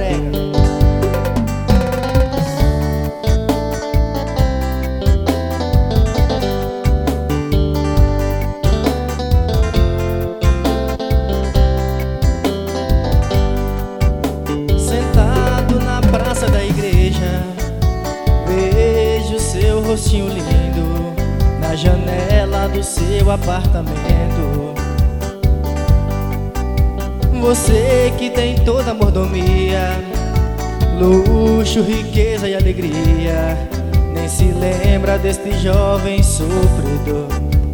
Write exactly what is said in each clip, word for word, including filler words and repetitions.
brega. Sentado na praça da igreja, vejo seu rostinho lindo na janela do seu apartamento. Você que tem toda a mordomia, luxo, riqueza e alegria, nem se lembra deste jovem sofredor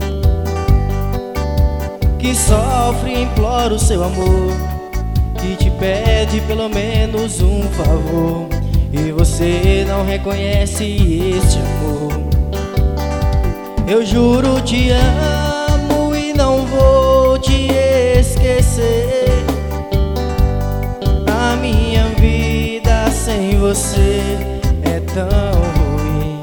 que sofre e implora o seu amor, que te pede pelo menos um favor, e você não reconhece este amor. Eu juro te amo e não vou te esquecer. A minha vida sem você é tão ruim.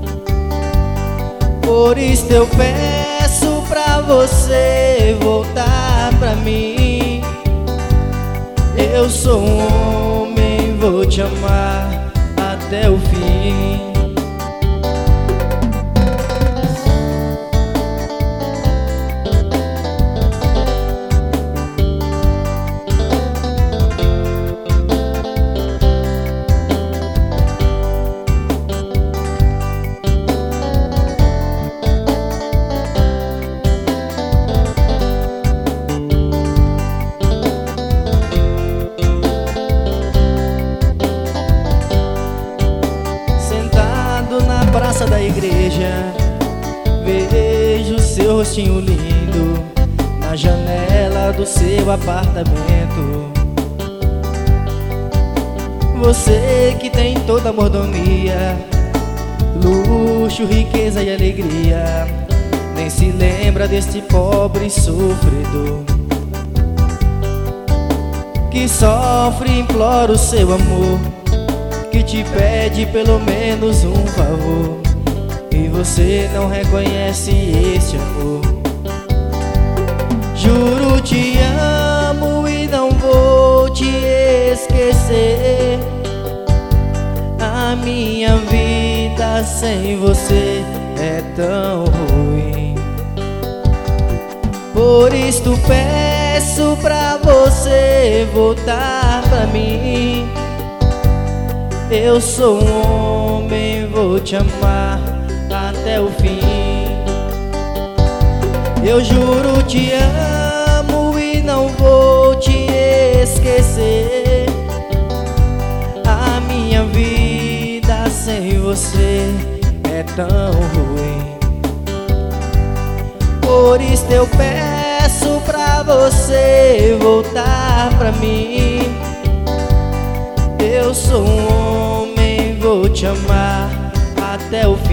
Por isso eu peço pra você voltar pra mim. Eu sou um homem, vou te amar até o fim. Praça da igreja, vejo seu rostinho lindo na janela do seu apartamento. Você que tem toda a mordomia, luxo, riqueza e alegria, nem se lembra deste pobre sofredor que sofre e implora o seu amor, que te pede pelo menos um favor, e você não reconhece este amor. Juro te amo e não vou te esquecer. A minha vida sem você é tão ruim. Por isto peço pra você voltar pra mim. Eu sou um homem, vou te amar até o fim. Eu juro te amo e não vou te esquecer. A minha vida sem você é tão ruim. Por isso eu peço pra você voltar pra mim. Eu sou um homem, vou te amar até o fim.